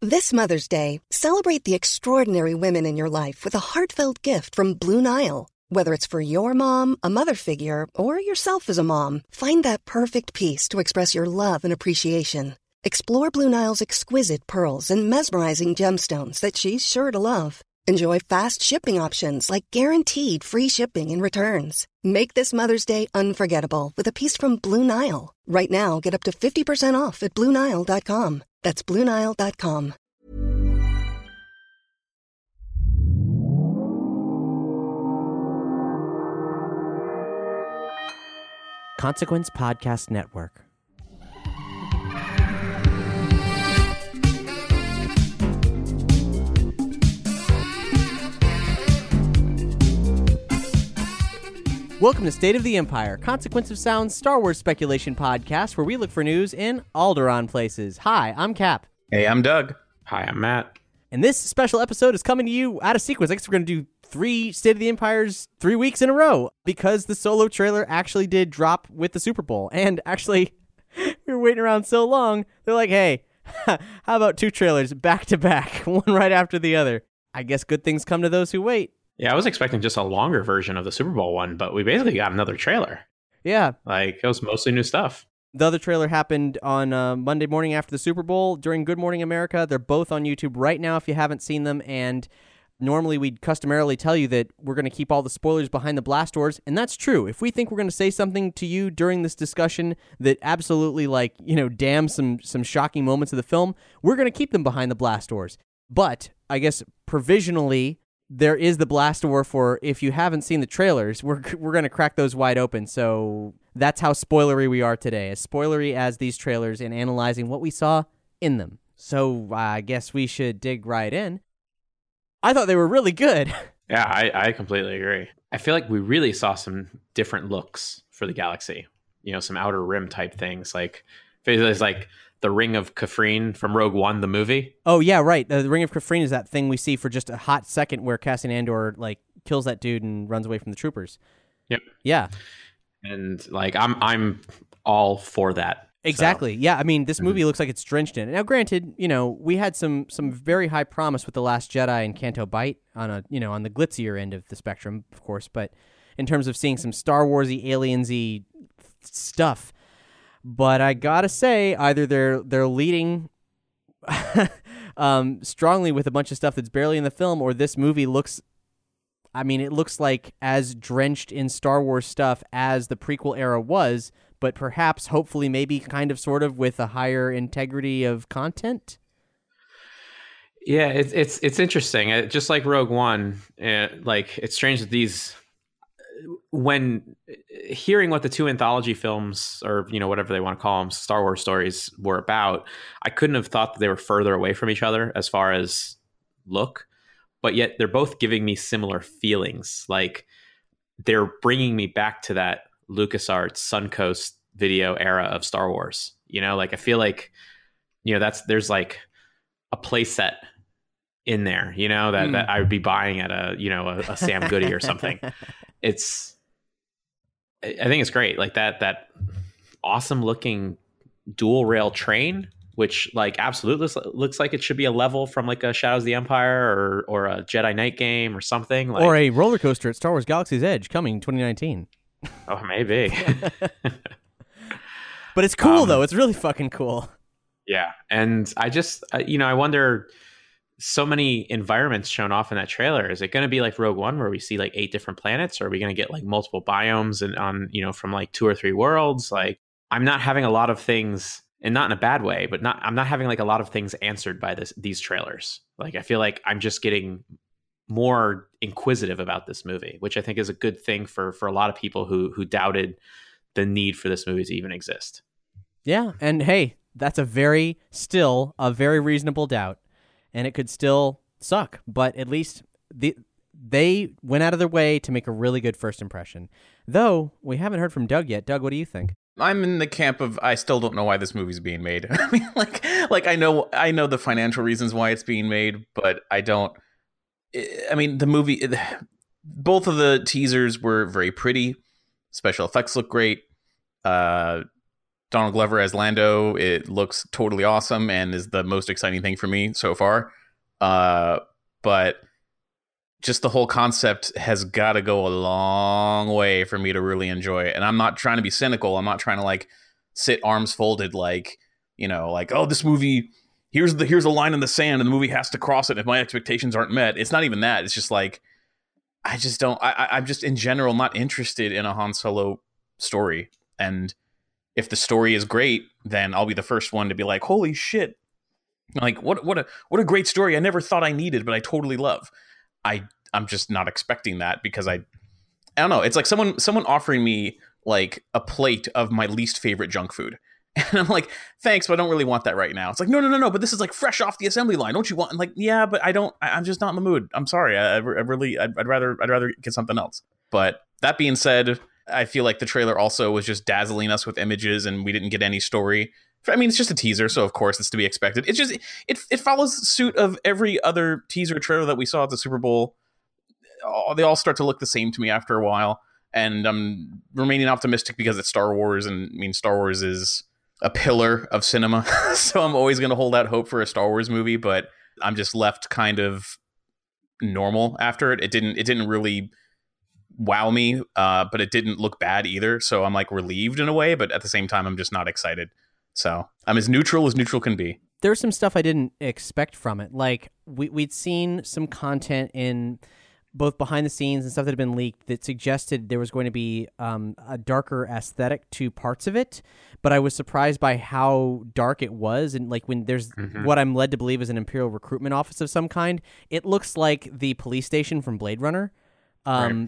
This Mother's Day, celebrate the extraordinary women in your life with a heartfelt gift from Blue Nile. Whether it's for your mom, a mother figure, or yourself as a mom, find that perfect piece to express your love and appreciation. Explore Blue Nile's exquisite pearls and mesmerizing gemstones that she's sure to love. Enjoy fast shipping options like guaranteed free shipping and returns. Make this Mother's Day unforgettable with a piece from Blue Nile. Right now, get up to 50% off at BlueNile.com. That's BlueNile.com. Consequence Podcast Network. Welcome to State of the Empire, Consequence of Sound's Star Wars speculation podcast, where we look for news in Alderaan places. Hi, I'm Cap. Hey, I'm Doug. Hi, I'm Matt. And this special episode is coming to you out of sequence. I guess we're going to do 3 State of the Empires 3 weeks in a row, because the Solo trailer actually did drop with the Super Bowl. And actually, we were waiting around so long, they're like, hey, how about 2 trailers back to back, one right after the other? I guess good things come to those who wait. Yeah, I was expecting just a longer version of the Super Bowl one, but we basically got another trailer. Yeah. Like, it was mostly new stuff. The other trailer happened on Monday morning after the Super Bowl during Good Morning America. They're both on YouTube right now if you haven't seen them, and normally we'd customarily tell you that we're going to keep all the spoilers behind the blast doors, and that's true. If we think we're going to say something to you during this discussion that absolutely, damns some shocking moments of the film, we're going to keep them behind the blast doors. But, I guess, provisionally, there is the blast door for if you haven't seen the trailers, we're going to crack those wide open. So that's how spoilery we are today, as spoilery as these trailers and analyzing what we saw in them. So I guess we should dig right in. I thought they were really good. Yeah, I completely agree. I feel like we really saw some different looks for the galaxy. You know, some Outer Rim type things. Like, it's like the Ring of Kafrene from Rogue One, the movie. Oh, yeah, right. The Ring of Kafrene is that thing we see for just a hot second where Cassian Andor, kills that dude and runs away from the troopers. Yep. Yeah. And, I'm all for that. Exactly. So. Yeah, I mean, this movie looks like it's drenched in it. Now, granted, we had some very high promise with The Last Jedi and Canto Bight on on the glitzier end of the spectrum, of course, but in terms of seeing some Star Wars-y, aliens-y stuff. But I gotta say, either they're leading strongly with a bunch of stuff that's barely in the film, or this movie looks like as drenched in Star Wars stuff as the prequel era was, but perhaps, hopefully, maybe kind of sort of with a higher integrity of content. Yeah, it's interesting. Just like Rogue One, it's strange that these, when hearing what the 2 anthology films, or whatever they want to call them, Star Wars stories, were about, I couldn't have thought that they were further away from each other as far as look, but yet they're both giving me similar feelings. Like, they're bringing me back to that LucasArts Suncoast video era of Star Wars. I feel like there's like a play set in there, that I would be buying at a Sam Goody or something. I think it's great. Like that awesome looking dual rail train, which absolutely looks like it should be a level from a Shadows of the Empire or a Jedi Knight game or something, or a roller coaster at Star Wars Galaxy's Edge coming 2019. Oh, maybe. But it's cool though. It's really fucking cool. Yeah. And I just, I wonder, so many environments shown off in that trailer. Is it going to be like Rogue One where we see 8 different planets, or are we going to get multiple biomes and from 2 or 3 worlds? I'm not having a lot of things, and not in a bad way, but I'm not having a lot of things answered by these trailers. I feel like I'm just getting more inquisitive about this movie, which I think is a good thing for a lot of people who doubted the need for this movie to even exist. Yeah, and hey, that's a very reasonable doubt, and it could still suck, but at least they went out of their way to make a really good first impression. Though, we haven't heard from Doug yet. Doug, what do you think? I'm in the camp of, I still don't know why this movie's being made. I mean, I know the financial reasons why it's being made, but I don't. I mean, the movie, both of the teasers were very pretty. Special effects look great. Darth Donald Glover as Lando, it looks totally awesome and is the most exciting thing for me so far. But just the whole concept has got to go a long way for me to really enjoy it. And I'm not trying to be cynical. I'm not trying to like sit arms folded like, you know, like, oh, this movie, here's a line in the sand and the movie has to cross it if my expectations aren't met. It's not even that. It's just like, I'm just in general not interested in a Han Solo story. And if the story is great, then I'll be the first one to be like, holy shit. Like, what a great story I never thought I needed, but I totally love. I'm just not expecting that because I don't know. It's like someone offering me like a plate of my least favorite junk food. And I'm like, thanks, but I don't really want that right now. It's like, no, but this is like fresh off the assembly line. Don't you want? I'm like, yeah, but I'm just not in the mood. I'm sorry. I'd rather get something else. But that being said, I feel like the trailer also was just dazzling us with images and we didn't get any story. I mean, it's just a teaser, so of course it's to be expected. It's just, it follows suit of every other teaser trailer that we saw at the Super Bowl. They all start to look the same to me after a while. And I'm remaining optimistic because it's Star Wars. And I mean, Star Wars is a pillar of cinema. So I'm always going to hold out hope for a Star Wars movie, but I'm just left kind of normal after it. It didn't really wow me, but it didn't look bad either. So I'm like relieved in a way, but at the same time, I'm just not excited. So I'm as neutral can be. There's some stuff I didn't expect from it. Like we'd seen some content in both behind the scenes and stuff that had been leaked that suggested there was going to be a darker aesthetic to parts of it, but I was surprised by how dark it was. And like when there's what I'm led to believe is an Imperial recruitment office of some kind, it looks like the police station from Blade Runner. Right.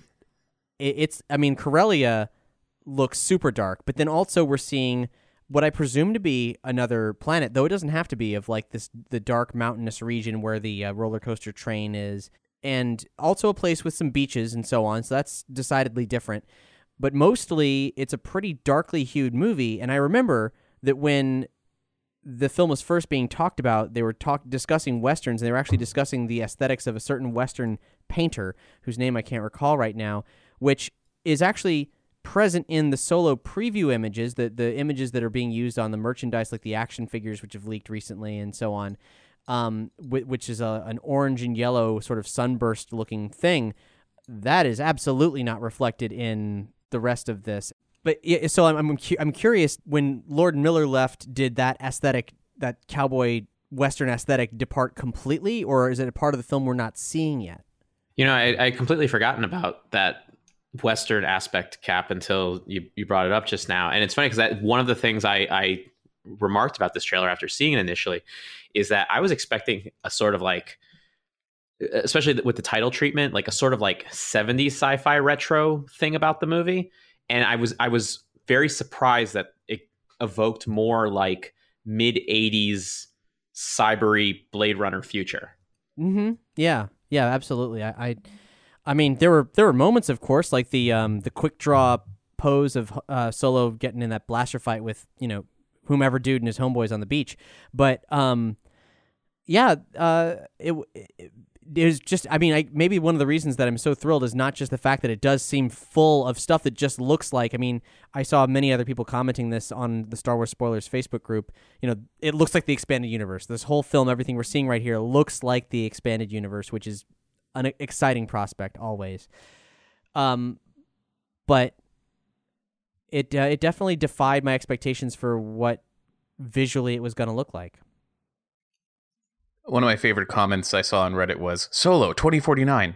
Corellia looks super dark, but then also we're seeing what I presume to be another planet, though it doesn't have to be, of like the dark mountainous region where the roller coaster train is. And also a place with some beaches and so on, so that's decidedly different. But mostly, it's a pretty darkly hued movie, and I remember that when the film was first being talked about, they were discussing Westerns, and they were actually discussing the aesthetics of a certain Western painter, whose name I can't recall right now, which is actually present in the Solo preview images, the images that are being used on the merchandise, like the action figures, which have leaked recently and so on. Which is an orange and yellow sort of sunburst-looking thing. That is absolutely not reflected in the rest of this. But yeah, so I'm curious, when Lord Miller left, did that aesthetic, that cowboy Western aesthetic, depart completely, or is it a part of the film we're not seeing yet? You know, I completely forgotten about that Western aspect, Cap, until you brought it up just now. And it's funny because one of the things I remarked about this trailer after seeing it initially is that I was expecting a sort of like, especially with the title treatment, like a sort of like 70s sci-fi retro thing about the movie. And I was very surprised that it evoked more like mid 80s cybery Blade Runner future. Mm-hmm. Yeah, absolutely. I mean, there were moments, of course, like the quick draw pose of Solo getting in that blaster fight with, you know, whomever dude and his homeboys on the beach. But it was just, I mean, maybe one of the reasons that I'm so thrilled is not just the fact that it does seem full of stuff that just looks like, I mean, I saw many other people commenting this on the Star Wars Spoilers Facebook group. You know, it looks like the expanded universe. This whole film, everything we're seeing right here looks like the expanded universe, which is an exciting prospect always. But it definitely defied my expectations for what visually it was going to look like. One of my favorite comments I saw on Reddit was, Solo, 2049.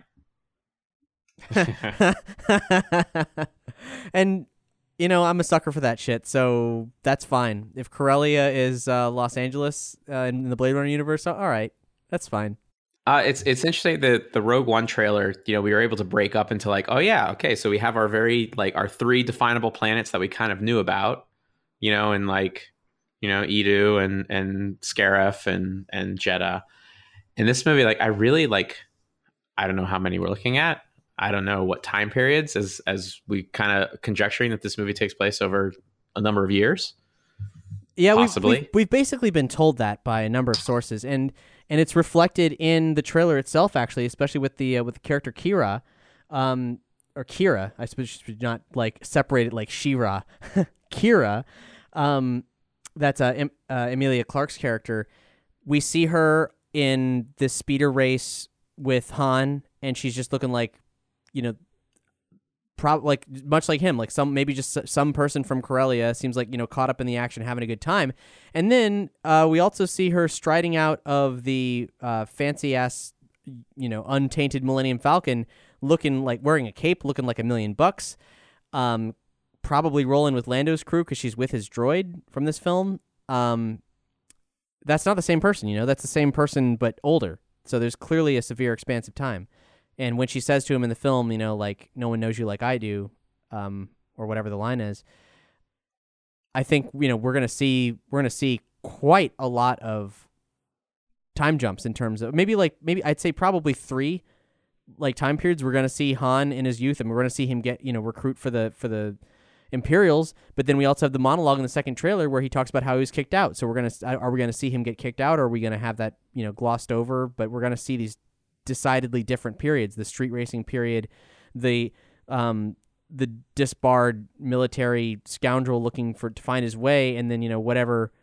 And, you know, I'm a sucker for that shit, so that's fine. If Corellia is Los Angeles in the Blade Runner universe, all right, that's fine. It's interesting that the Rogue One trailer, you know, we were able to break up into like, oh yeah, okay, so we have our our three definable planets that we kind of knew about, you know, and like, you know, Edu and Scarif and Jeddah. In this movie, like, I really like, I don't know how many we're looking at. I don't know what time periods, as we kind of conjecturing that this movie takes place over a number of years. Yeah, possibly. We've basically been told that by a number of sources, and it's reflected in the trailer itself, actually, especially with the character Kira, or Kira. I suppose you should not like separate it like She-Ra. Kira. That's Emilia Clarke's character. We see her in this speeder race with Han, and she's just looking like, like much like him, like maybe just some person from Corellia, seems like, caught up in the action, having a good time. And then we also see her striding out of the fancy ass, untainted Millennium Falcon, looking like wearing a cape, looking like $1 million. Probably rolling with Lando's crew because she's with his droid from this film. That's not the same person, that's the same person but older. So there's clearly a severe expanse of time. And when she says to him in the film, like, no one knows you like I do, or whatever the line is, I think, we're gonna see quite a lot of time jumps in terms of maybe I'd say probably 3 like time periods. We're gonna see Han in his youth, and we're gonna see him get recruit for the Imperials, but then we also have the monologue in the second trailer where he talks about how he was kicked out. So are we gonna see him get kicked out, or are we gonna have that glossed over? But we're gonna see these decidedly different periods: the street racing period, the disbarred military scoundrel looking to find his way, and then whatever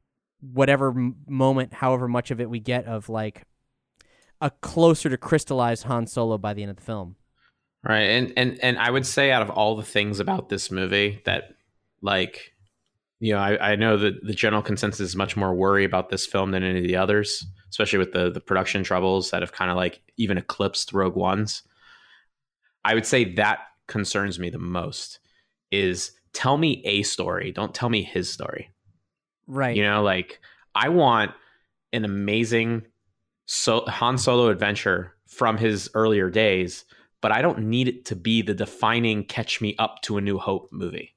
moment, however much of it we get of like a closer to crystallized Han Solo by the end of the film. Right. And I would say out of all the things about this movie that, like, I know that the general consensus is much more worry about this film than any of the others, especially with the production troubles that have kind of like even eclipsed Rogue One's. I would say that concerns me the most is tell me a story. Don't tell me his story. Right. Like I want an amazing Han Solo adventure from his earlier days, but I don't need it to be the defining Catch Me Up to a New Hope movie.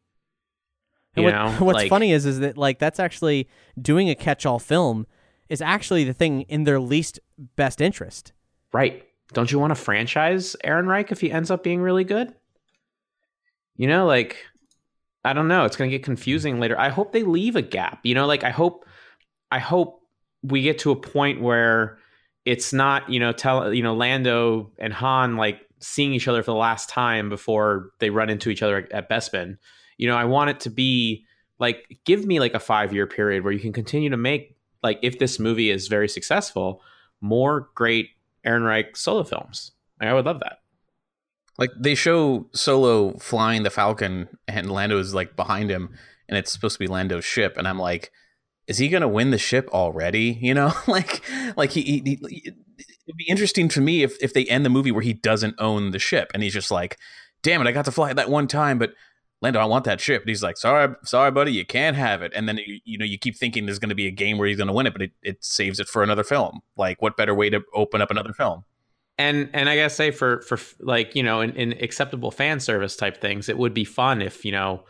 What's funny is that like that's actually doing a catch-all film is actually the thing in their least best interest. Right. Don't you want to franchise Ehrenreich if he ends up being really good? Like, I don't know. It's going to get confusing later. I hope they leave a gap. Like I hope we get to a point where it's not, Lando and Han like seeing each other for the last time before they run into each other at Bespin. I want it to be like, give me like a 5-year period where you can continue to make, like, if this movie is very successful, more great Ehrenreich Solo films. Like, I would love that. Like they show Solo flying the Falcon and Lando is like behind him and it's supposed to be Lando's ship. And I'm like, is he going to win the ship already? Like he it'd be interesting to me if they end the movie where he doesn't own the ship and he's just like, damn it, I got to fly it that one time, but Lando, I want that ship. And he's like, sorry, buddy, you can't have it. And then, you keep thinking there's going to be a game where he's going to win it, but it saves it for another film. Like, what better way to open up another film? And I gotta say, for like, in acceptable fan service type things, it would be fun if,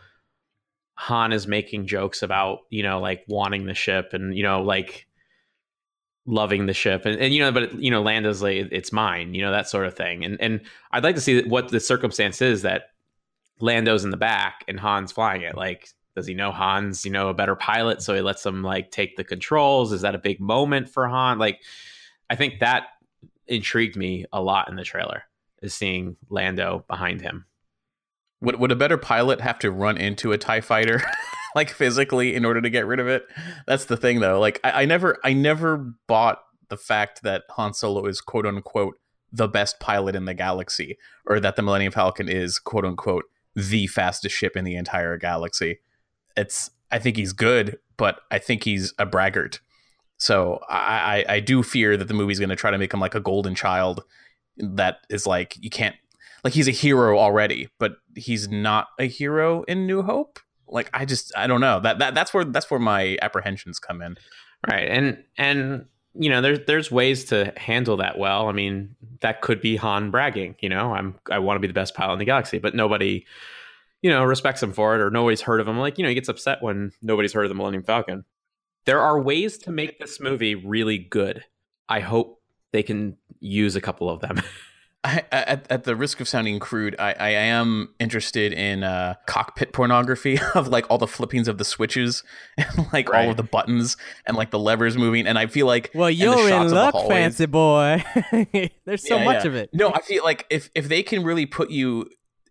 Han is making jokes about, like wanting the ship and, like loving the ship and but Lando's like, it's mine, that sort of thing. And I'd like to see what the circumstance is that Lando's in the back and Han's flying it. Like, does he know Han's, a better pilot? So he lets him like take the controls. Is that a big moment for Han? Like, I think that intrigued me a lot in the trailer, is seeing Lando behind him. Would a better pilot have to run into a TIE fighter like physically in order to get rid of it? That's the thing though. Like I never bought the fact that Han Solo is quote unquote the best pilot in the galaxy, or that the Millennium Falcon is quote unquote the fastest ship in the entire galaxy. I think he's good, but I think he's a braggart. So I do fear that the movie's going to try to make him like a golden child that is like, you can't, like, he's a hero already, but he's not a hero in New Hope. Like, I don't know. That's where my apprehensions come in. Right. And there's ways to handle that well. I mean, that could be Han bragging, I want to be the best pilot in the galaxy, but nobody, respects him for it, or nobody's heard of him. Like, he gets upset when nobody's heard of the Millennium Falcon. There are ways to make this movie really good. I hope they can use a couple of them. At the risk of sounding crude, I am interested in cockpit pornography of like all the flippings of the switches and like all of the buttons and like the levers moving. And I feel like, well, you're in luck, fancy boy. There's so much of it. No, I feel like if they can really put you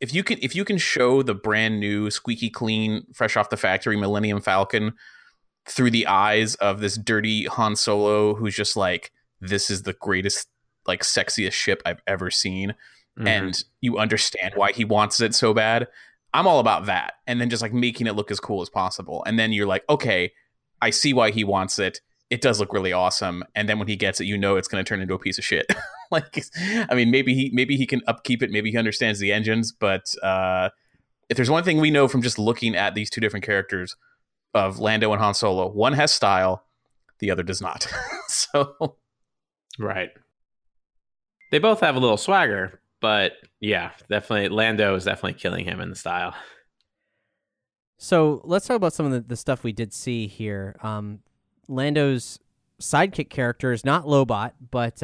if you can show the brand new, squeaky clean, fresh off the factory Millennium Falcon through the eyes of this dirty Han Solo, who's just like, this is the greatest, like, sexiest ship I've ever seen, and you understand why he wants it so bad, I'm all about that. And then just like making it look as cool as possible, and then you're like, okay, I see why he wants it. It does look really awesome. And then when he gets it, you know it's going to turn into a piece of shit. Like, I mean, maybe he can upkeep it. Maybe he understands the engines. But if there's one thing we know from just looking at these two different characters of Lando and Han Solo, one has style, the other does not. So, right. They both have a little swagger, but yeah, definitely Lando is definitely killing him in the style. So let's talk about some of the stuff we did see here. Lando's sidekick character is not Lobot, but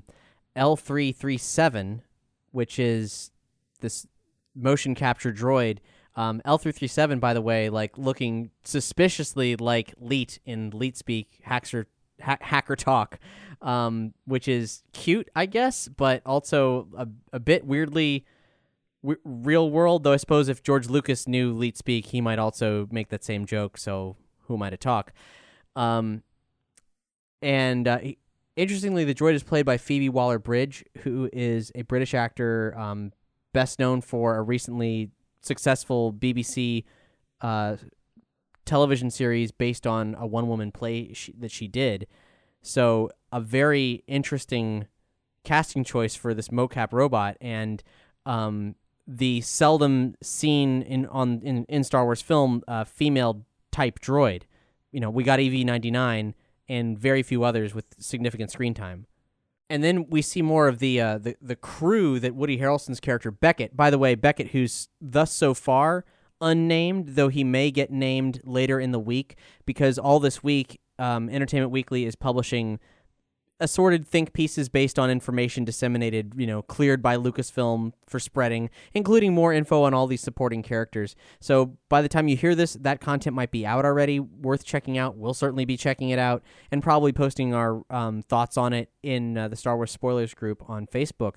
L337, which is this motion capture droid. L337, by the way, like looking suspiciously like Leet in Leet speak, hacker talk, which is cute, I guess, but also a bit weirdly real world. Though I suppose if George Lucas knew Leet speak, he might also make that same joke. So who am I to talk? Interestingly, the droid is played by Phoebe Waller-Bridge, who is a British actor, best known for a recently successful BBC television series based on a one-woman play that she did. So a very interesting casting choice for this mocap robot, and the seldom seen in Star Wars film female type droid. You know, we got EV-99 and very few others with significant screen time. And then we see more of the crew that Woody Harrelson's character Beckett. By the way, Beckett, who's thus so far unnamed, though he may get named later in the week, because all this week, Entertainment Weekly is publishing assorted think pieces based on information disseminated, cleared by Lucasfilm for spreading, including more info on all these supporting characters. So by the time you hear this, that content might be out already, worth checking out. We'll certainly be checking it out and probably posting our thoughts on it in the Star Wars Spoilers group on Facebook.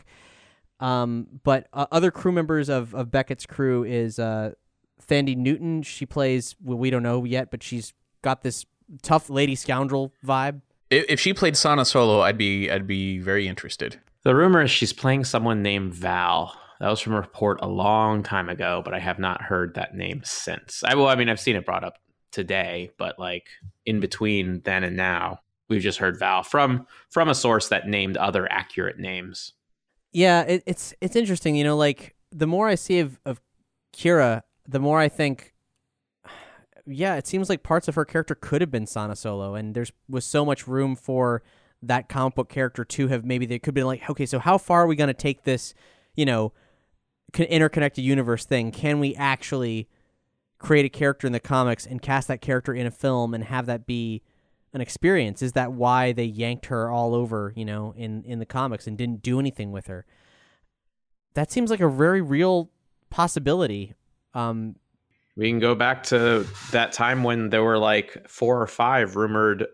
But other crew members of Beckett's crew is Thandie Newton. She plays, well, we don't know yet, but she's got this tough lady scoundrel vibe. If she played Sana Solo, I'd be very interested. The rumor is she's playing someone named Val. That was from a report a long time ago, but I have not heard that name since. I've seen it brought up today, but like in between then and now, we've just heard Val from a source that named other accurate names. Yeah, it's interesting. Like the more I see of Kira, the more I think, yeah, it seems like parts of her character could have been Sana Solo, and was so much room for that comic book character to have, maybe they could be like, okay, so how far are we going to take this, interconnected universe thing? Can we actually create a character in the comics and cast that character in a film and have that be an experience? Is that why they yanked her all over, in the comics and didn't do anything with her? That seems like a very real possibility. We can go back to that time when there were like 4 or 5 rumored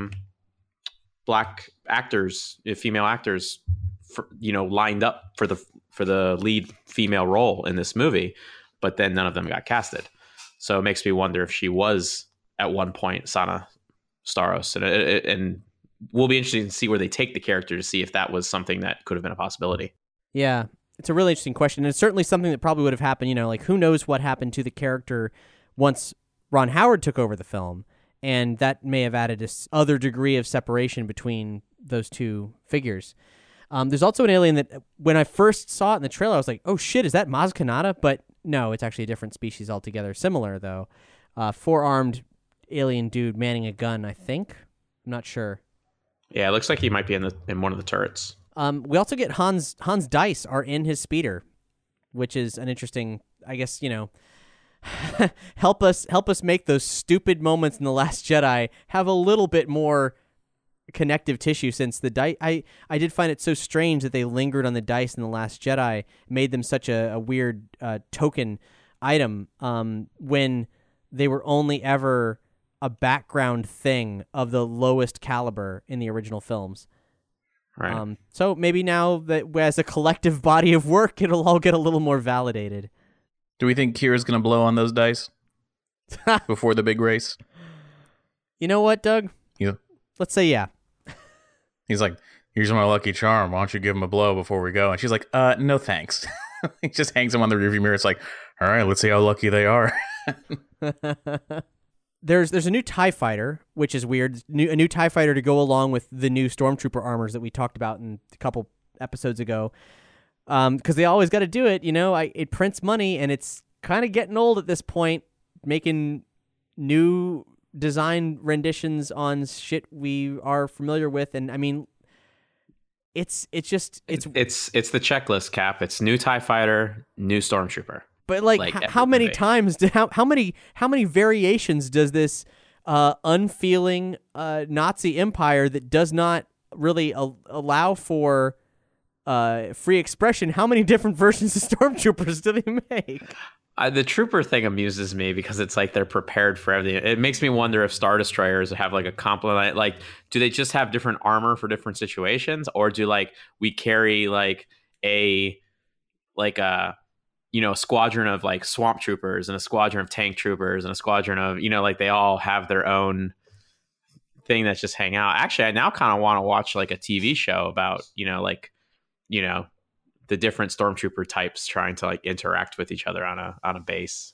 black actors, female actors, lined up for the lead female role in this movie, but then none of them got casted. So it makes me wonder if she was at one point Sana Staros, and we'll be interested to see where they take the character to see if that was something that could have been a possibility. Yeah. It's a really interesting question. And it's certainly something that probably would have happened, like who knows what happened to the character once Ron Howard took over the film. And that may have added this other degree of separation between those two figures. There's also an alien that when I first saw it in the trailer, I was like, oh shit, is that Maz Kanata? But no, it's actually a different species altogether. Similar though. 4-armed alien dude manning a gun, I think. I'm not sure. Yeah, it looks like he might be in one of the turrets. We also get Hans Dice are in his speeder, which is an interesting, I guess, help us make those stupid moments in The Last Jedi have a little bit more connective tissue, since the dice, I did find it so strange that they lingered on the dice in The Last Jedi, made them such a weird token item when they were only ever a background thing of the lowest caliber in the original films. Right. So maybe now that as a collective body of work, it'll all get a little more validated. Do we think Kira's going to blow on those dice before the big race? You know what, Doug? Yeah. Let's say yeah. He's like, here's my lucky charm. Why don't you give him a blow before we go? And she's like, no thanks. He just hangs him on the rearview mirror. It's like, all right, let's see how lucky they are. There's a new TIE fighter, which is weird. A new TIE fighter to go along with the new Stormtrooper armors that we talked about in a couple episodes ago. Because they always got to do it, it prints money, and it's kind of getting old at this point, making new design renditions on shit we are familiar with. And I mean, it's the checklist, Cap. It's new TIE fighter, new Stormtrooper. But how many times how many variations does this unfeeling Nazi empire that does not really allow for free expression? How many different versions of Stormtroopers do they make? The trooper thing amuses me because it's like they're prepared for everything. It makes me wonder if Star Destroyers have like a complement. Like, do they just have different armor for different situations, or do we carry a squadron of swamp troopers and a squadron of tank troopers and a squadron of they all have their own thing that's just hang out. Actually, I now kind of want to watch a TV show about the different stormtrooper types trying to interact with each other on a base.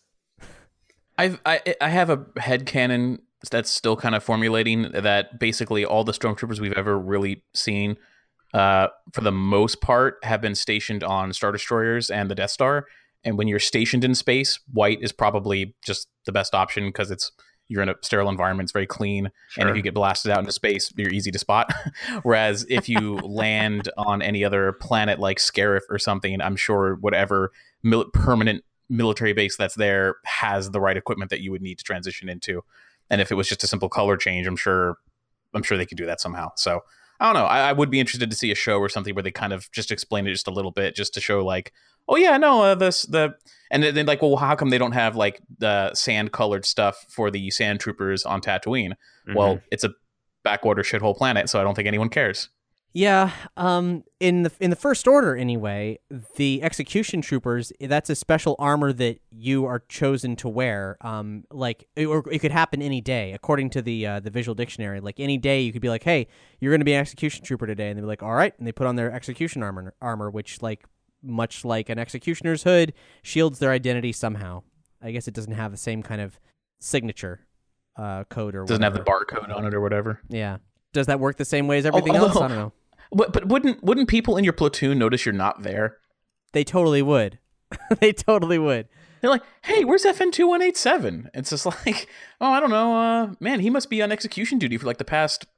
I have a headcanon that's still kind of formulating that basically all the stormtroopers we've ever really seen, for the most part, have been stationed on Star Destroyers and the Death Star. And when you're stationed in space, white is probably just the best option because you're in a sterile environment, it's very clean. Sure. And if you get blasted out into space, you're easy to spot. Whereas if you land on any other planet like Scarif or something, I'm sure whatever permanent military base that's there has the right equipment that you would need to transition into. And if it was just a simple color change, I'm sure they could do that somehow. So I don't know. I would be interested to see a show or something where they kind of just explain it just a little bit, just to show oh yeah, no, and then well, how come they don't have the sand colored stuff for the sand troopers on Tatooine? Mm-hmm. Well, it's a backwater shithole planet, so I don't think anyone cares. Yeah, in the First Order anyway, the execution troopers, that's a special armor that you are chosen to wear. It could happen any day, according to the visual dictionary. Any day you could be hey, you're going to be an execution trooper today, and they'd be all right, and they put on their execution armor, which much like an executioner's hood, shields their identity somehow. I guess it doesn't have the same kind of signature code or doesn't have the barcode on it or whatever. Yeah. Does that work the same way as everything else? I don't know. But wouldn't people in your platoon notice you're not there? They totally would. They totally would. They're like, hey, where's FN2187? It's just I don't know. Man, he must be on execution duty for the past,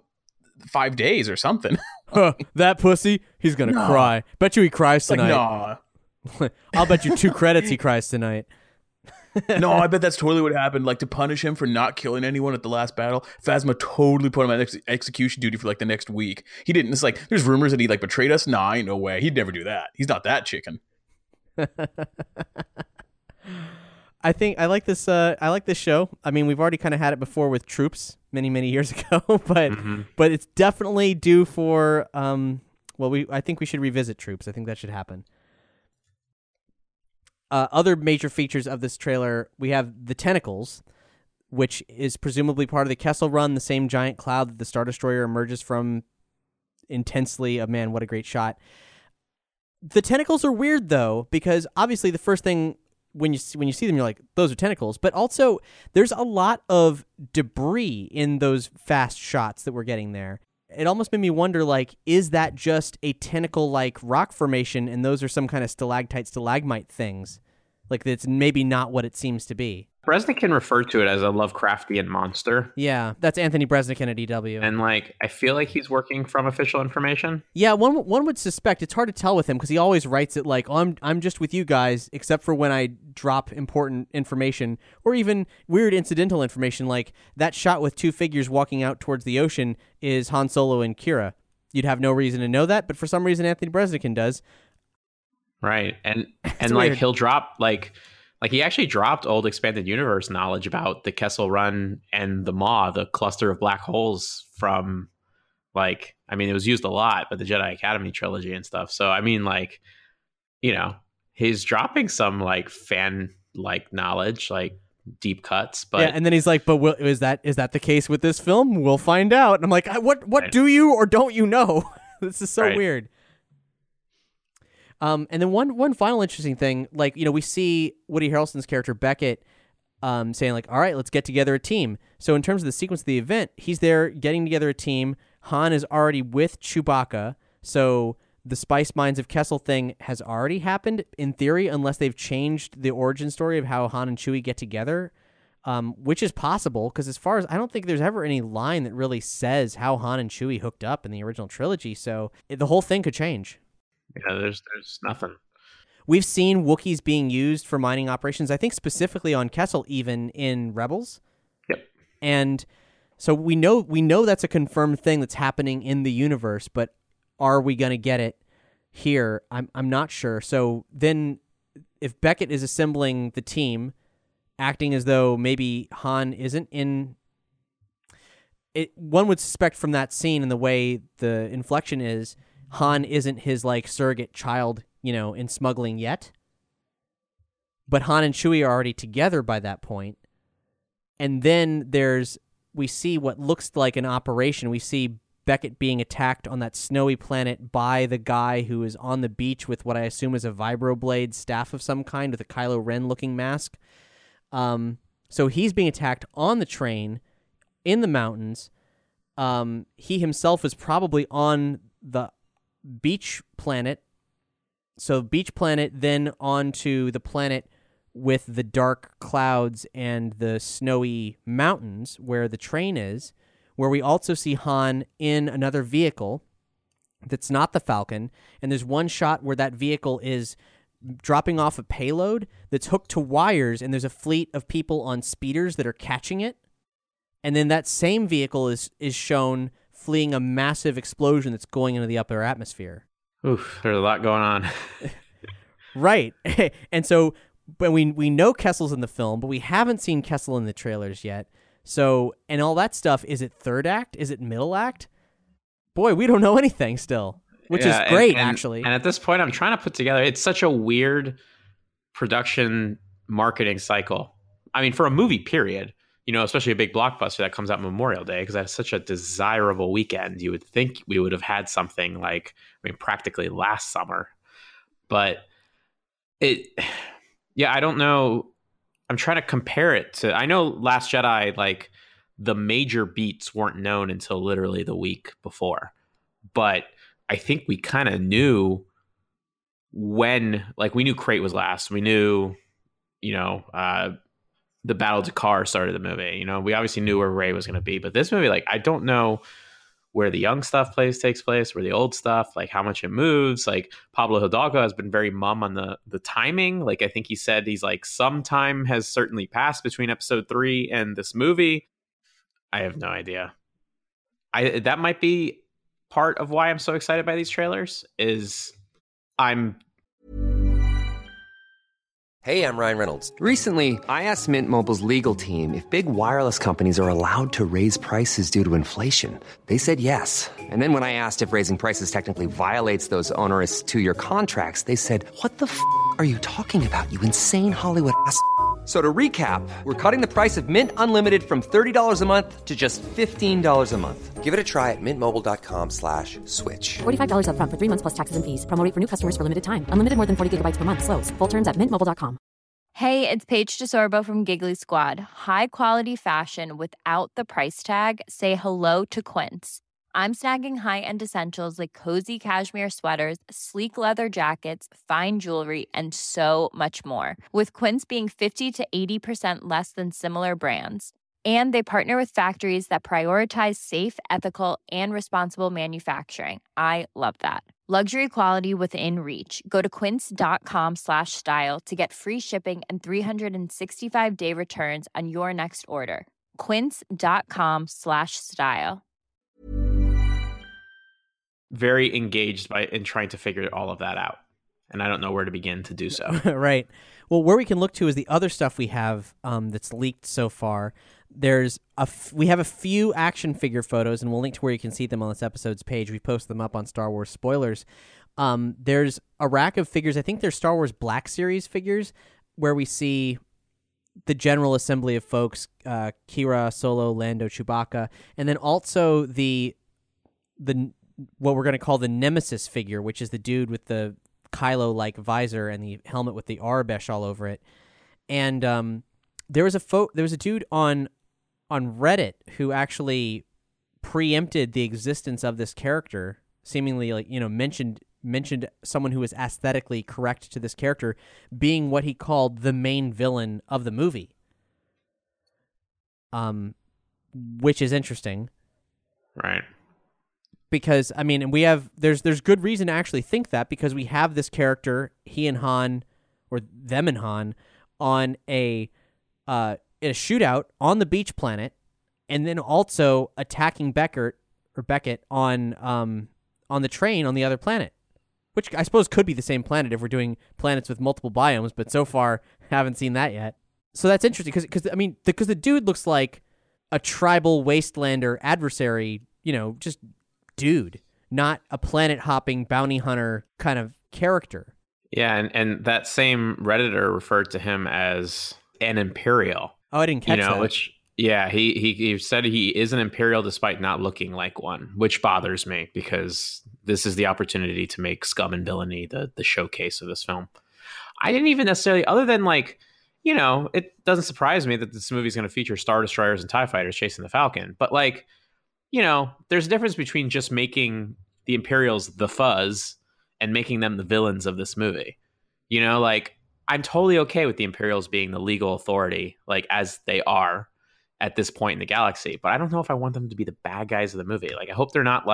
5 days or something. That pussy, he's gonna cry. Bet you he cries tonight. Nah. I'll bet you 2 credits he cries tonight. No, I bet that's totally what happened. To punish him for not killing anyone at the last battle, Phasma totally put him on execution duty for the next week. He didn't. It's there's rumors that he betrayed us. Nah, ain't no way. He'd never do that. He's not that chicken. I think I like this. I like this show. I mean, we've already kind of had it before with Troops many years ago, but it's definitely due for. I think we should revisit Troops. I think that should happen. Other major features of this trailer, we have the tentacles, which is presumably part of the Kessel Run, the same giant cloud that the Star Destroyer emerges from intensely. Oh man, what a great shot! The tentacles are weird though, because obviously the first thing when you see them, you're those are tentacles. But also, there's a lot of debris in those fast shots that we're getting there. It almost made me wonder, is that just a tentacle-like rock formation, and those are some kind of stalactite, stalagmite things? It's maybe not what it seems to be. Breznican referred to it as a Lovecraftian monster. Yeah, that's Anthony Breznican at EW. And I feel like he's working from official information. Yeah, one would suspect. It's hard to tell with him because he always writes it I'm just with you guys, except for when I drop important information or even weird incidental information, like that shot with 2 figures walking out towards the ocean is Han Solo and Kira. You'd have no reason to know that, but for some reason Anthony Breznican does. Right, and he'll drop he actually dropped old expanded universe knowledge about the Kessel Run and the Maw, the cluster of black holes from it was used a lot, but the Jedi Academy trilogy and stuff. So I mean, he's dropping some like fan like knowledge, like deep cuts. But yeah, and then he's like, "But is that the case with this film? We'll find out." And I'm like, "What do you or don't you know?" This is so weird. And then one final interesting thing, like, you know, we see Woody Harrelson's character Beckett saying like, "All right, let's get together a team." So in terms of the sequence of the event, he's there getting together a team. Han is already with Chewbacca, so the Spice Mines of Kessel thing has already happened in theory, unless they've changed the origin story of how Han and Chewie get together, which is possible, because as far as I don't think there's ever any line that really says how Han and Chewie hooked up in the original trilogy, so the whole thing could change. Yeah, there's nothing. We've seen Wookiees being used for mining operations, I think specifically on Kessel, even in Rebels. Yep. And so we know that's a confirmed thing that's happening in the universe, but are we going to get it here? I'm not sure. So then if Beckett is assembling the team, acting as though maybe Han isn't in it, one would suspect from that scene and the way the inflection is, Han isn't his like surrogate child, you know, in smuggling yet. But Han and Chewie are already together by that point. And then we see what looks like an operation. We see Beckett being attacked on that snowy planet by the guy who is on the beach with what I assume is a vibroblade staff of some kind with a Kylo Ren looking mask. So he's being attacked on the train in the mountains. He himself is probably on the beach planet. So beach planet, then onto the planet with the dark clouds and the snowy mountains where the train is, where we also see Han in another vehicle that's not the Falcon. And there's one shot where that vehicle is dropping off a payload that's hooked to wires, and there's a fleet of people on speeders that are catching it. And then that same vehicle is shown fleeing a massive explosion that's going into the upper atmosphere. Oof, there's a lot going on. Right. And so, but we know Kessel's in the film, but we haven't seen Kessel in the trailers yet. So, and all that stuff, is it third act? Is it middle act? Boy, we don't know anything still, which is great, actually. And at this point, I'm trying to put together, it's such a weird production marketing cycle. I mean, for a movie, period, you know, especially a big blockbuster that comes out Memorial Day, because that's such a desirable weekend. You would think we would have had something like, I mean, practically last summer. But I don't know. I'm trying to compare it to, I know Last Jedi, like the major beats weren't known until literally the week before. But I think we kind of knew when, like we knew Crate was last. We knew, you know, the Battle of Jakar started the movie. You know, we obviously knew where Rey was going to be. But this movie, like, I don't know where the young stuff takes place, where the old stuff, like how much it moves. Like Pablo Hidalgo has been very mum on the timing. Like I think he said he's like, some time has certainly passed between episode 3 and this movie. I have no idea. That might be part of why I'm so excited by these trailers is Hey, I'm Ryan Reynolds. Recently, I asked Mint Mobile's legal team if big wireless companies are allowed to raise prices due to inflation. They said yes. And then when I asked if raising prices technically violates those onerous 2-year contracts, they said, "What the f*** are you talking about, you insane Hollywood ass?" So to recap, we're cutting the price of Mint Unlimited from $30 a month to just $15 a month. Give it a try at mintmobile.com/switch. $45 up front for 3 months plus taxes and fees. Promo rate for new customers for limited time. Unlimited more than 40 gigabytes per month. Slows full terms at mintmobile.com. Hey, it's Paige DeSorbo from Giggly Squad. High quality fashion without the price tag. Say hello to Quince. I'm snagging high-end essentials like cozy cashmere sweaters, sleek leather jackets, fine jewelry, and so much more. With Quince being 50 to 80% less than similar brands. And they partner with factories that prioritize safe, ethical, and responsible manufacturing. I love that. Luxury quality within reach. Go to quince.com/style to get free shipping and 365-day returns on your next order. Quince.com/style. Very engaged in trying to figure all of that out. And I don't know where to begin to do so. Right. Well, where we can look to is the other stuff we have that's leaked so far. we have a few action figure photos, and we'll link to where you can see them on this episode's page. We post them up on Star Wars Spoilers. There's a rack of figures. I think they're Star Wars Black Series figures, where we see the general assembly of folks, Kira, Solo, Lando, Chewbacca, and then also the what we're going to call the Nemesis figure, which is the dude with the Kylo-like visor and the helmet with the Aurebesh all over it. And there was a dude on Reddit who actually preempted the existence of this character, seemingly mentioned someone who was aesthetically correct to this character being what he called the main villain of the movie. Which is interesting. Right. Because, I mean, there's good reason to actually think that, because we have this character, he and Han, or them and Han, on in a shootout on the beach planet, and then also attacking Beckett on the train on the other planet, which I suppose could be the same planet if we're doing planets with multiple biomes, but so far haven't seen that yet. So that's interesting because the dude looks like a tribal wastelander adversary, just dude, not a planet-hopping bounty hunter kind of character. Yeah, and that same Redditor referred to him as an Imperial. Oh, I didn't catch that. Which, yeah, he said he is an Imperial despite not looking like one, which bothers me because this is the opportunity to make scum and villainy the showcase of this film. I didn't even necessarily, other than it doesn't surprise me that this movie is going to feature Star Destroyers and TIE Fighters chasing the Falcon, but there's a difference between just making the Imperials the fuzz and making them the villains of this movie. I'm totally okay with the Imperials being the legal authority, as they are at this point in the galaxy, but I don't know if I want them to be the bad guys of the movie. I hope they're not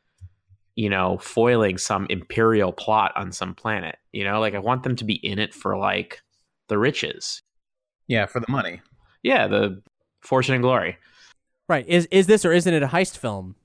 foiling some Imperial plot on some planet. I want them to be in it for the riches. Yeah, for the money. Yeah, the fortune and glory. Right. Is this or isn't it a heist film?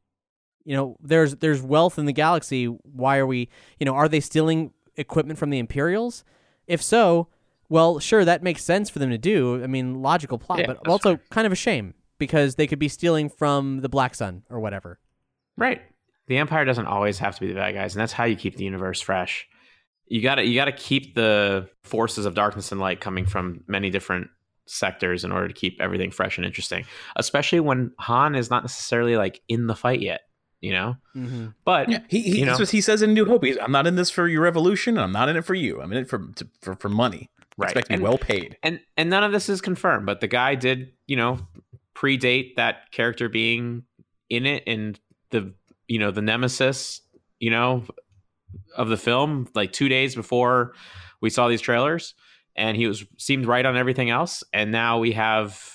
There's wealth in the galaxy. Why are we, are they stealing equipment from the Imperials? If so, well, sure, that makes sense for them to do. I mean, logical plot, but also kind of a shame because they could be stealing from the Black Sun or whatever. Right. The Empire doesn't always have to be the bad guys, and that's how you keep the universe fresh. You gotta keep the forces of darkness and light coming from many different sectors in order to keep everything fresh and interesting, especially when Han is not necessarily in the fight yet, Mm-hmm. But yeah, that's what he says in New Hope. I'm not in this for your revolution. I'm not in it for you. I'm in it for money. Right. Expect to be well paid. And none of this is confirmed, but the guy did, predate that character being in it in the, the nemesis, of the film, 2 days before we saw these trailers. And he seemed right on everything else. And now we have,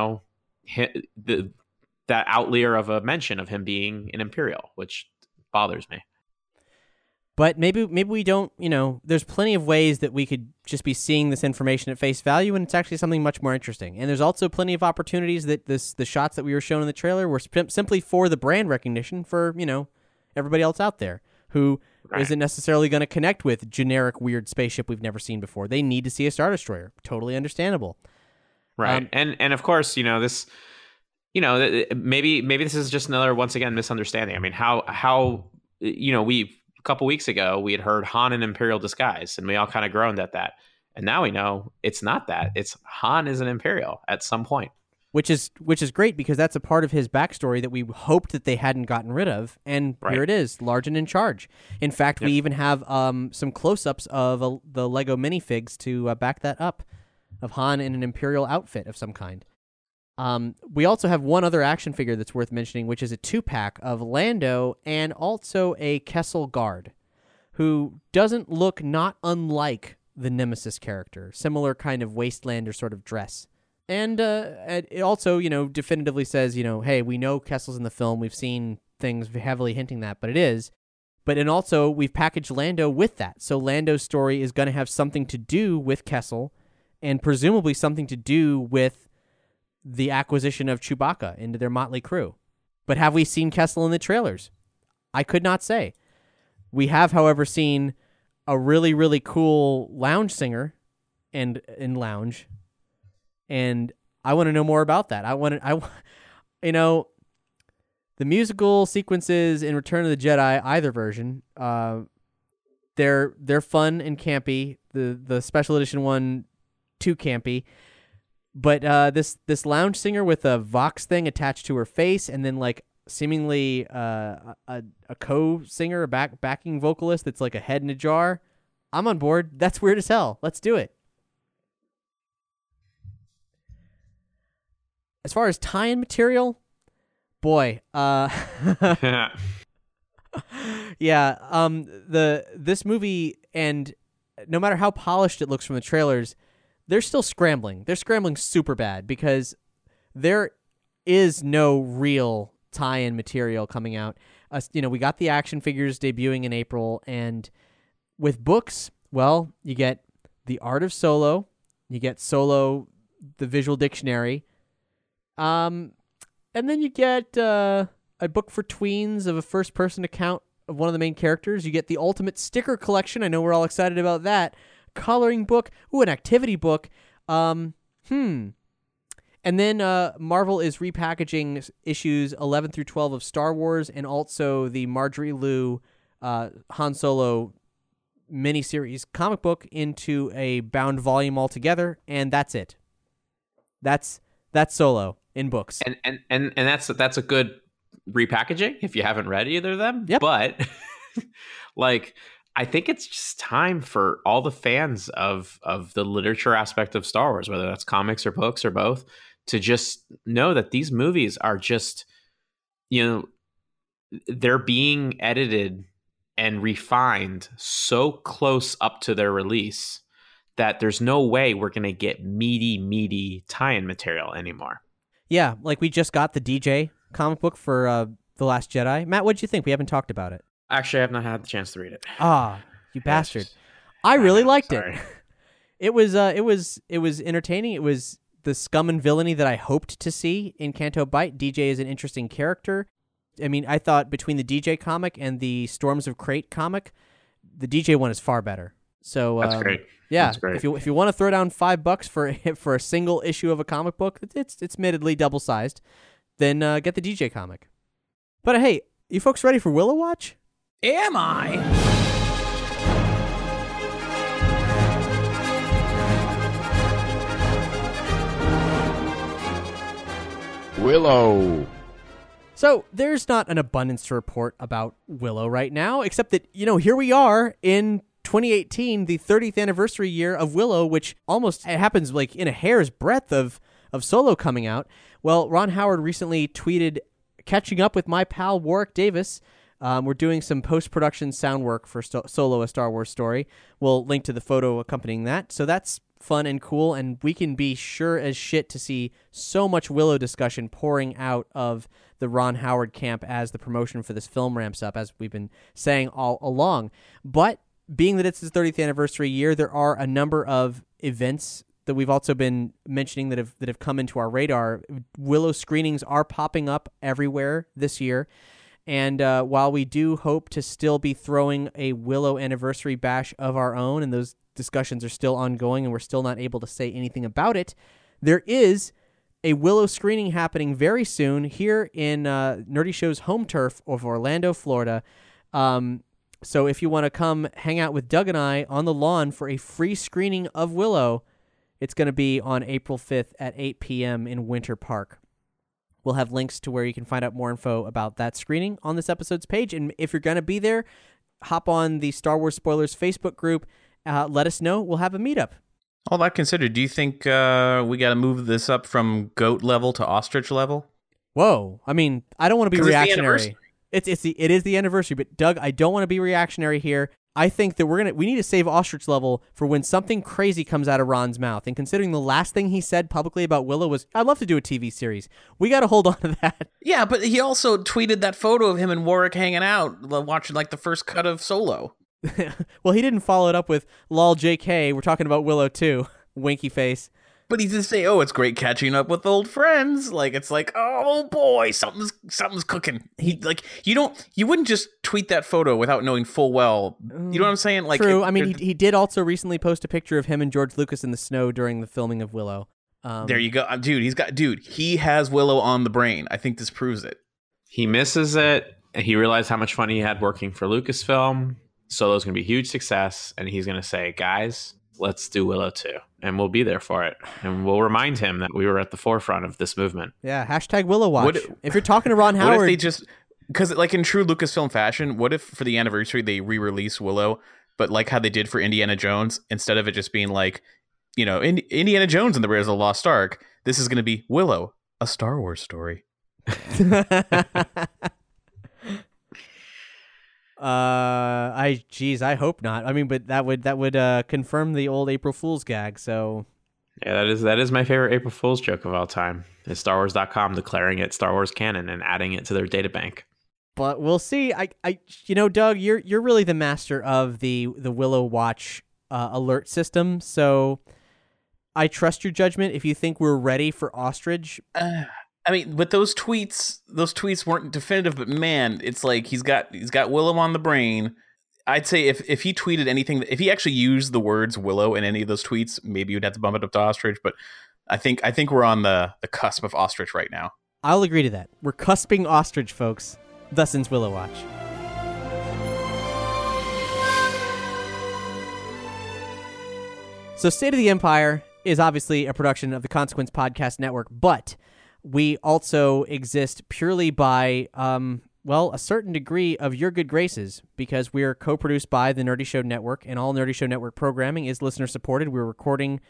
that outlier of a mention of him being an Imperial, which bothers me. But maybe we don't, there's plenty of ways that we could just be seeing this information at face value, and it's actually something much more interesting. And there's also plenty of opportunities that the shots that we were shown in the trailer were simply for the brand recognition for, everybody else out there who isn't necessarily going to connect with generic weird spaceship we've never seen before. They need to see a Star Destroyer. Totally understandable. Right. And of course, this, maybe this is just another, once again, misunderstanding. I mean, how a couple weeks ago, we had heard Han in Imperial disguise, and we all kind of groaned at that. And now we know it's not that. It's Han is an Imperial at some point. Which is great because that's a part of his backstory that we hoped that they hadn't gotten rid of. And here it is, large and in charge. In fact, we even have some close-ups of the Lego minifigs to back that up, of Han in an Imperial outfit of some kind. We also have one other action figure that's worth mentioning, which is a 2-pack of Lando and also a Kessel guard, who doesn't look not unlike the Nemesis character. Similar kind of wastelander sort of dress. And it also, definitively says, hey, we know Kessel's in the film. We've seen things heavily hinting that, but it is. And also, we've packaged Lando with that. So Lando's story is going to have something to do with Kessel and presumably something to do with the acquisition of Chewbacca into their motley crew. But have we seen Kessel in the trailers? I could not say. We have, however, seen a really, really cool lounge singer in Lounge. And I want to know more about that. You know, the musical sequences in Return of the Jedi, either version, they're fun and campy. The special edition one, too campy. But this lounge singer with a Vox thing attached to her face, and then like seemingly a co-singer, a backing vocalist that's like a head in a jar. I'm on board. That's weird as hell. Let's do it. As far as tie-in material, boy, yeah, this movie, and no matter how polished it looks from the trailers, they're still scrambling. They're scrambling super bad because there is no real tie-in material coming out. We got the action figures debuting in April, and with books, well, you get The Art of Solo, you get Solo, the Visual Dictionary, and then you get a book for tweens of a first-person account of one of the main characters. You get the Ultimate Sticker Collection. I know we're all excited about that. Coloring book. Ooh, an activity book. And then Marvel is repackaging issues 11 through 12 of Star Wars and also the Marjorie Liu Han Solo miniseries comic book into a bound volume altogether, and that's it. That's Solo in books. And that's a good repackaging if you haven't read either of them. Yep. But like, I think it's just time for all the fans of the literature aspect of Star Wars, whether that's comics or books or both, to just know that these movies are just, they're being edited and refined so close up to their release that there's no way we're going to get meaty tie-in material anymore. Yeah, like we just got the DJ comic book for The Last Jedi. Matt, what'd you think? We haven't talked about it. Actually, I have not had the chance to read it. Ah, you bastard! I really liked sorry. it. It was entertaining. It was the scum and villainy that I hoped to see in Canto Bight. DJ is an interesting character. I mean, I thought between the DJ comic and the Storms of Crate comic, the DJ one is far better. So that's great. Yeah, that's great. if you want to throw down $5 for a single issue of a comic book, it's admittedly double sized, then get the DJ comic. But hey, you folks ready for Willow Watch? Am I? Willow. So there's not an abundance to report about Willow right now, except that, here we are in 2018, the 30th anniversary year of Willow, which almost happens like in a hair's breadth of Solo coming out. Well, Ron Howard recently tweeted, catching up with my pal Warwick Davis. We're doing some post-production sound work for Solo, A Star Wars Story. We'll link to the photo accompanying that. So that's fun and cool, and we can be sure as shit to see so much Willow discussion pouring out of the Ron Howard camp as the promotion for this film ramps up, as we've been saying all along. But being that it's his 30th anniversary year, there are a number of events that we've also been mentioning that have come into our radar. Willow screenings are popping up everywhere this year. And while we do hope to still be throwing a Willow anniversary bash of our own, and those discussions are still ongoing and we're still not able to say anything about it, there is a Willow screening happening very soon here in Nerdy Show's home turf of Orlando, Florida. So if you want to come hang out with Doug and I on the lawn for a free screening of Willow, it's going to be on April 5th at 8 p.m. in Winter Park. We'll have links to where you can find out more info about that screening on this episode's page. And if you're going to be there, hop on the Star Wars Spoilers Facebook group. Let us know. We'll have a meetup. All that considered, do you think we got to move this up from goat level to ostrich level? Whoa. I mean, I don't want to be 'Cause reactionary. It is the anniversary, but Doug, I don't want to be reactionary here. I think that we need to save ostrich level for when something crazy comes out of Ron's mouth. And considering the last thing he said publicly about Willow was, I'd love to do a TV series. We got to hold on to that. Yeah, but he also tweeted that photo of him and Warwick hanging out, watching like the first cut of Solo. Well, he didn't follow it up with, lol JK, we're talking about Willow too. Winky face. But he did say, "Oh, it's great catching up with old friends." Like it's like, "Oh boy, something's cooking." You wouldn't just tweet that photo without knowing full well. You know what I'm saying? Like, true. I mean, he did also recently post a picture of him and George Lucas in the snow during the filming of Willow. There you go. Dude, he has Willow on the brain. I think this proves it. He misses it. And he realized how much fun he had working for Lucasfilm. Solo's going to be a huge success. And he's going to say, guys, let's do Willow 2. And we'll be there for it. And we'll remind him that we were at the forefront of this movement. Yeah, hashtag Willow Watch. If you're talking to Ron Howard... What if they just... Because like in true Lucasfilm fashion, what if for the anniversary they re-release Willow, but like how they did for Indiana Jones, instead of it just being like, you know, Indiana Jones and the Raiders of the Lost Ark, this is going to be Willow, a Star Wars story. I hope not. I mean, but that would confirm the old April Fool's gag. So yeah, that is my favorite April Fool's joke of all time. Is StarWars.com declaring it Star Wars canon and adding it to their databank. But we'll see. Doug, you're really the master of the Willow Watch alert system. So I trust your judgment. If you think we're ready for Ostrich. I mean, but those tweets weren't definitive, but man, it's like he's got Willow on the brain. I'd say if he tweeted anything, if he actually used the words Willow in any of those tweets, maybe you'd have to bump it up to Ostrich, but I think we're on the cusp of Ostrich right now. I'll agree to that. We're cusping Ostrich, folks. Thus ends Willow Watch. So State of the Empire is obviously a production of the Consequence Podcast Network, but we also exist purely by, a certain degree of your good graces, because we're co-produced by the Nerdy Show Network, and all Nerdy Show Network programming is listener-supported. We're recording,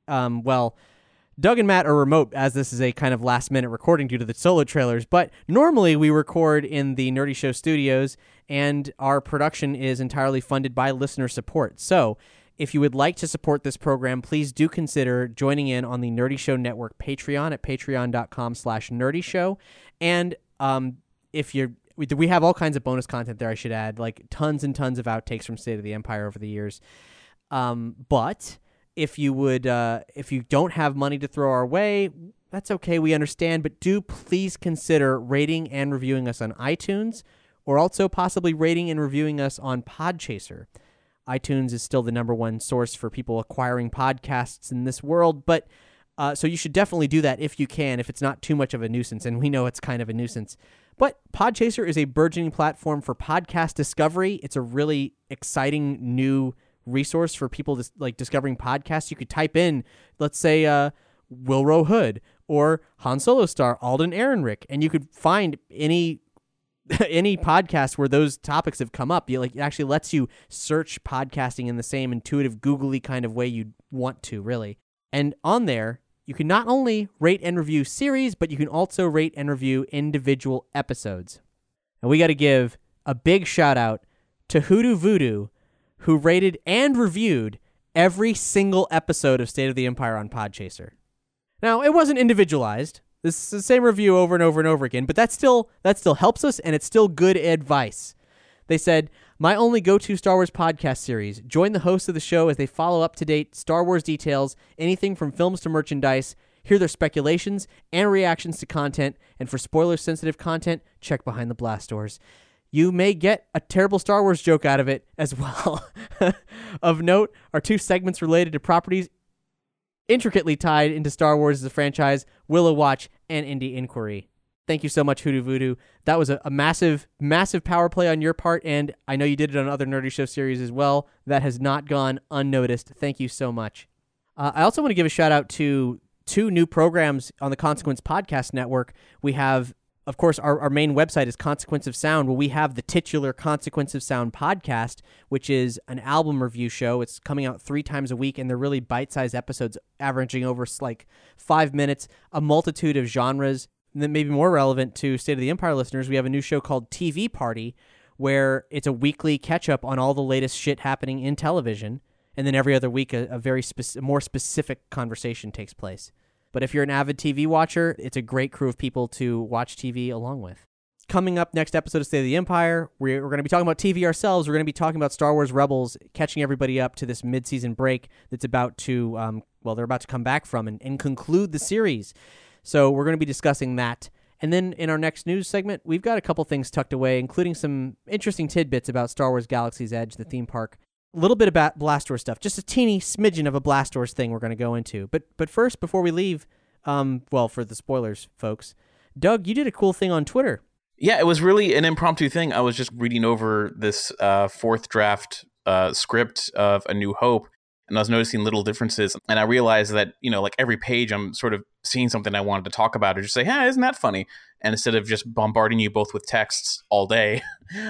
Doug and Matt are remote, as this is a kind of last-minute recording due to the solo trailers, but normally we record in the Nerdy Show studios, and our production is entirely funded by listener support. So if you would like to support this program, please do consider joining in on the Nerdy Show Network Patreon at patreon.com/nerdyshow. And we have all kinds of bonus content there, I should add, like tons and tons of outtakes from State of the Empire over the years. But if you don't have money to throw our way, that's okay, we understand, but do please consider rating and reviewing us on iTunes, or also possibly rating and reviewing us on Podchaser. iTunes is still the number one source for people acquiring podcasts in this world, but so you should definitely do that if you can, if it's not too much of a nuisance, and we know it's kind of a nuisance. But Podchaser is a burgeoning platform for podcast discovery. It's a really exciting new resource for people discovering podcasts. You could type in, let's say, Wilrow Hood or Han Solo star Alden Ehrenreich, and you could find any podcast where those topics have come up. It actually lets you search podcasting in the same intuitive, googly kind of way you'd want to, really. And on there, you can not only rate and review series, but you can also rate and review individual episodes. And we got to give a big shout out to Hoodoo Voodoo, who rated and reviewed every single episode of State of the Empire on Podchaser. Now, it wasn't individualized. This is the same review over and over and over again, but that still helps us, and it's still good advice. They said, "My only go-to Star Wars podcast series. Join the hosts of the show as they follow up-to-date Star Wars details, anything from films to merchandise, hear their speculations and reactions to content, and for spoiler-sensitive content, check behind the blast doors. You may get a terrible Star Wars joke out of it as well." Of note are two segments related to properties intricately tied into Star Wars as a franchise, Willow Watch and Indie Inquiry. Thank you so much, Hoodoo Voodoo. That was a massive, massive power play on your part, and I know you did it on other Nerdy Show series as well. That has not gone unnoticed. Thank you so much. I also want to give a shout out to two new programs on the Consequence Podcast Network. We have, of course, our main website is Consequence of Sound, where we have the titular Consequence of Sound podcast, which is an album review show. It's coming out 3 times a week, and they're really bite-sized episodes averaging over 5 minutes, a multitude of genres. And then maybe more relevant to State of the Empire listeners, we have a new show called TV Party, where it's a weekly catch-up on all the latest shit happening in television, and then every other week a very more specific conversation takes place. But if you're an avid TV watcher, it's a great crew of people to watch TV along with. Coming up next episode of State of the Empire, we're going to be talking about TV ourselves. We're going to be talking about Star Wars Rebels, catching everybody up to this mid-season break that's about to, they're about to come back from and conclude the series. So we're going to be discussing that. And then in our next news segment, we've got a couple things tucked away, including some interesting tidbits about Star Wars Galaxy's Edge, the theme park. A little bit about Blast Wars stuff, just a teeny smidgen of a Blast Wars thing we're going to go into. But first, before we leave, for the spoilers, folks, Doug, you did a cool thing on Twitter. Yeah, it was really an impromptu thing. I was just reading over this fourth draft script of A New Hope, and I was noticing little differences. And I realized that, like every page, I'm sort of seeing something I wanted to talk about or just say, hey, isn't that funny? And instead of just bombarding you both with texts all day,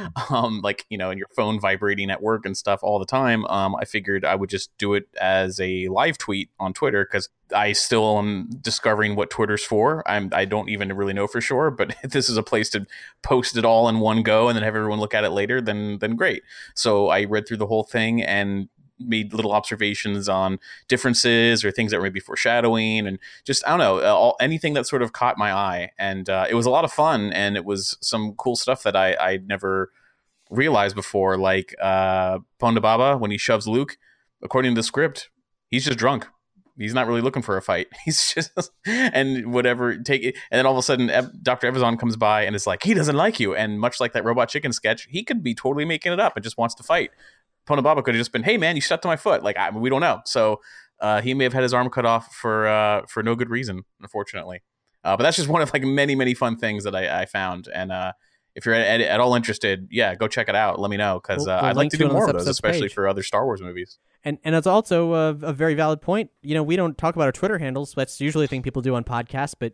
and your phone vibrating at work and stuff all the time, I figured I would just do it as a live tweet on Twitter, because I still am discovering what Twitter's for. I don't even really know for sure, but if this is a place to post it all in one go and then have everyone look at it later, then great. So I read through the whole thing and made little observations on differences or things that were maybe foreshadowing, and just, I don't know, anything that sort of caught my eye. And it was a lot of fun, and it was some cool stuff that I'd never realized before, like Ponda Baba, when he shoves Luke, according to the script, he's just drunk. He's not really looking for a fight. He's just, and whatever, take it. And then all of a sudden, Dr. Evazan comes by and is like, he doesn't like you. And much like that Robot Chicken sketch, he could be totally making it up and just wants to fight. Ponda Baba could have just been, hey man, you stepped on my foot. We don't know. So he may have had his arm cut off for no good reason, unfortunately. But that's just one of many, many fun things that I found. And if you're at all interested, yeah, go check it out. Let me know, because I'd like to do more of those, especially for other Star Wars movies. And it's also a very valid point. We don't talk about our Twitter handles. That's usually a thing people do on podcasts, but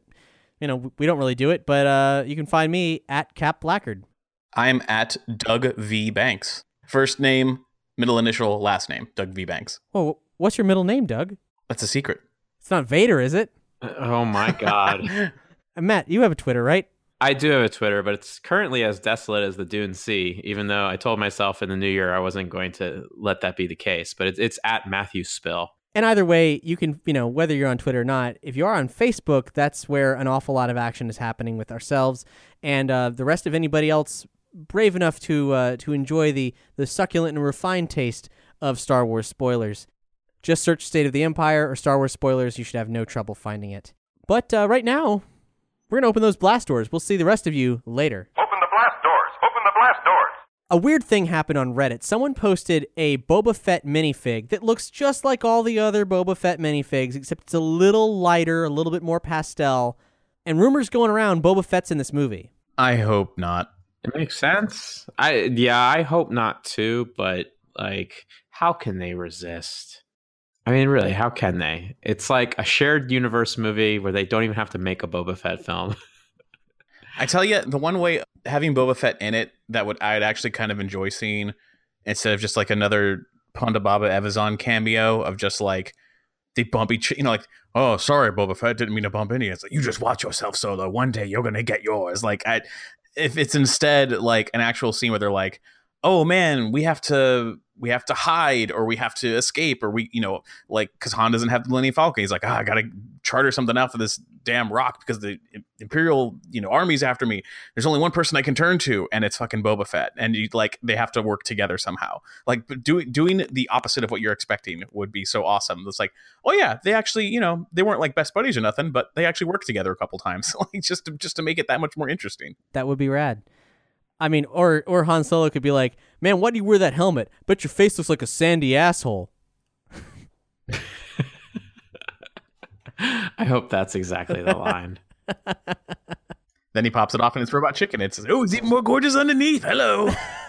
we don't really do it. But you can find me at Cap Blackard. I'm at Doug V Banks. First name, middle initial, last name, Doug V Banks. Well, what's your middle name, Doug? That's a secret. It's not Vader, is it? Oh my God. Matt, you have a Twitter, right? I do have a Twitter, but it's currently as desolate as the Dune Sea, even though I told myself in the new year I wasn't going to let that be the case. But it's at Matthew Spill. And either way, you can, whether you're on Twitter or not, if you are on Facebook, that's where an awful lot of action is happening with ourselves and the rest of anybody else brave enough to enjoy the succulent and refined taste of Star Wars spoilers. Just search State of the Empire or Star Wars spoilers. You should have no trouble finding it. But right now, we're going to open those blast doors. We'll see the rest of you later. Open the blast doors! Open the blast doors! A weird thing happened on Reddit. Someone posted a Boba Fett minifig that looks just like all the other Boba Fett minifigs, except it's a little lighter, a little bit more pastel. And rumors going around, Boba Fett's in this movie. I hope not. It makes sense. I hope not too, but how can they resist? I mean, really, how can they? It's like a shared universe movie where they don't even have to make a Boba Fett film. I tell you, the one way having Boba Fett in it that I'd actually kind of enjoy seeing, instead of just another Ponda Baba Evazan cameo of just they bump each, oh, sorry, Boba Fett, didn't mean to bump into you. It's you just watch yourself, Solo. One day you're gonna get yours. If it's instead an actual scene where they're oh man, we have to hide, or we have to escape, or because Han doesn't have the Millennium Falcon. He's I gotta charter something out for this damn rock because the Imperial, army's after me. There's only one person I can turn to, and it's fucking Boba Fett. And they have to work together somehow. Doing the opposite of what you're expecting would be so awesome. It's oh yeah, they actually, they weren't best buddies or nothing, but they actually worked together a couple times, just to make it that much more interesting. That would be rad. I mean, or Han Solo could be man, why do you wear that helmet? Bet your face looks like a sandy asshole. I hope that's exactly the line. Then he pops it off and it's Robot Chicken. It says, oh, it's even more gorgeous underneath. Hello.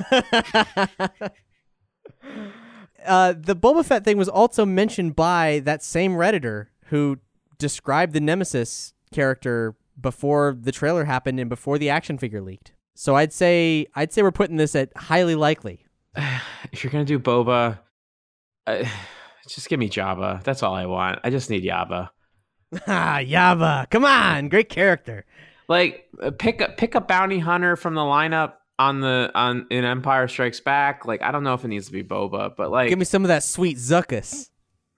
The Boba Fett thing was also mentioned by that same Redditor who described the Nemesis character before the trailer happened and before the action figure leaked. So I'd say we're putting this at highly likely. If you're gonna do Boba, just give me Jabba. That's all I want. I just need Jabba. Jabba, come on, great character. Pick a bounty hunter from the lineup in Empire Strikes Back. I don't know if it needs to be Boba, but give me some of that sweet Zuckuss.